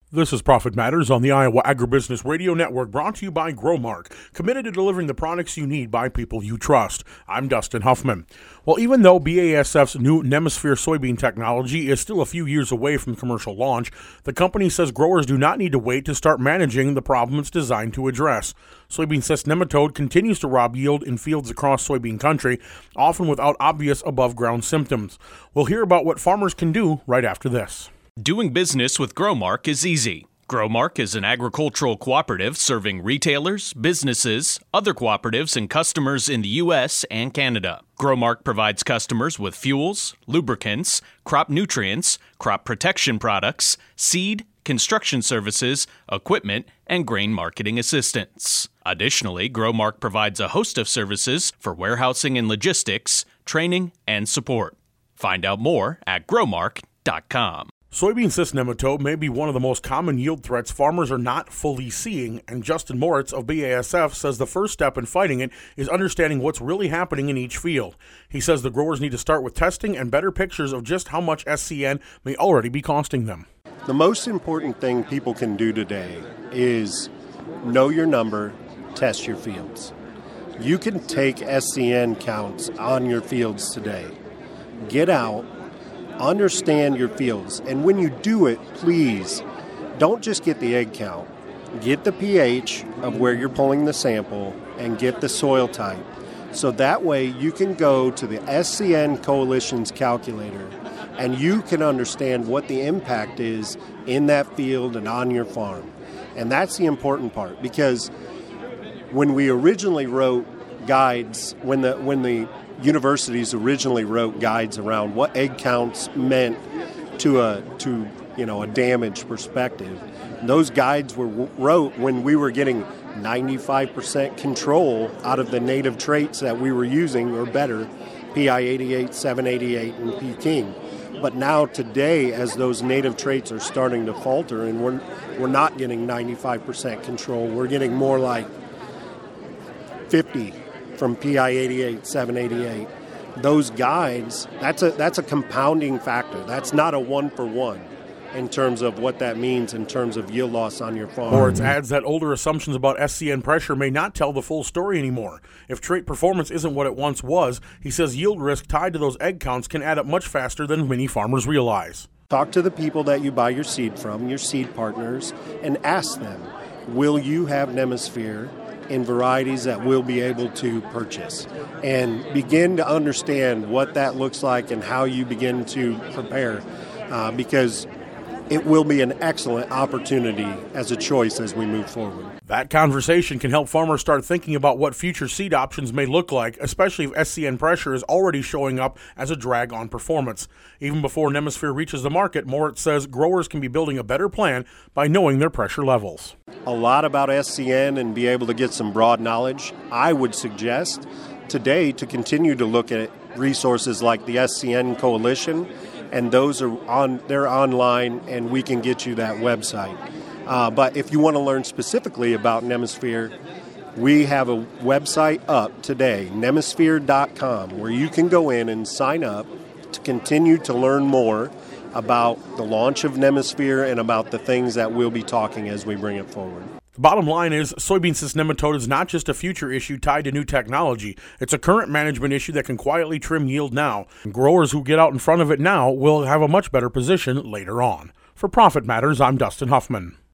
This is Profit Matters on the Iowa Agribusiness Radio Network, brought to you by Growmark, committed to delivering the products you need by people you trust. I'm Dustin Huffman. Well, even though BASF's new Nemasphere soybean technology is still a few years away from commercial launch, the company says growers do not need to wait to start managing the problem it's designed to address. Soybean cyst nematode continues to rob yield in fields across soybean country, often without obvious above-ground symptoms. We'll hear about what farmers can do right after this. Doing business with Growmark is easy. Growmark is an agricultural cooperative serving retailers, businesses, other cooperatives, and customers in the U.S. and Canada. Growmark provides customers with fuels, lubricants, crop nutrients, crop protection products, seed, construction services, equipment, and grain marketing assistance. Additionally, Growmark provides a host of services for warehousing and logistics, training, and support. Find out more at growmark.com. Soybean cyst nematode may be one of the most common yield threats farmers are not fully seeing, and Justin Moritz of BASF says the first step in fighting it is understanding what's really happening in each field. He says the growers need to start with testing and better pictures of just how much SCN may already be costing them. The most important thing people can do today is know your number, test your fields. You can take SCN counts on your fields today. Get out. Understand your fields, and when you do it, please don't just get the egg count. Get the pH of where you're pulling the sample and get the soil type. So that way you can go to the SCN Coalition's calculator and you can understand what the impact is in that field and on your farm. And that's the important part, because when we originally wrote guides, when the universities originally wrote guides around what egg counts meant to a damage perspective. Those guides were wrote when we were getting 95% control out of the native traits that we were using, or better, PI 88, 788, and Peking. But now today, as those native traits are starting to falter and we're not getting 95% control, we're getting more like 50 from PI 88, 788. Those guides, that's a compounding factor. That's not a one-for-one in terms of what that means in terms of yield loss on your farm. Moritz adds that older assumptions about SCN pressure may not tell the full story anymore. If trait performance isn't what it once was, he says yield risk tied to those egg counts can add up much faster than many farmers realize. Talk to the people that you buy your seed from, your seed partners, and ask them, will you have Nemasphere in varieties that we'll be able to purchase, and begin to understand what that looks like and how you begin to prepare, because it will be an excellent opportunity as a choice as we move forward. That conversation can help farmers start thinking about what future seed options may look like, especially if SCN pressure is already showing up as a drag on performance. Even before Nemasphere reaches the market, Moritz says growers can be building a better plan by knowing their pressure levels. A lot about SCN and be able to get some broad knowledge. I would suggest today to continue to look at resources like the SCN Coalition, and those are they're online, and we can get you that website. But if you want to learn specifically about Nemasphere, we have a website up today, nemasphere.com, where you can go in and sign up to continue to learn more about the launch of Nemasphere and about the things that we'll be talking as we bring it forward. The bottom line is soybean cyst nematode is not just a future issue tied to new technology. It's a current management issue that can quietly trim yield now. And growers who get out in front of it now will have a much better position later on. For Profit Matters, I'm Dustin Huffman.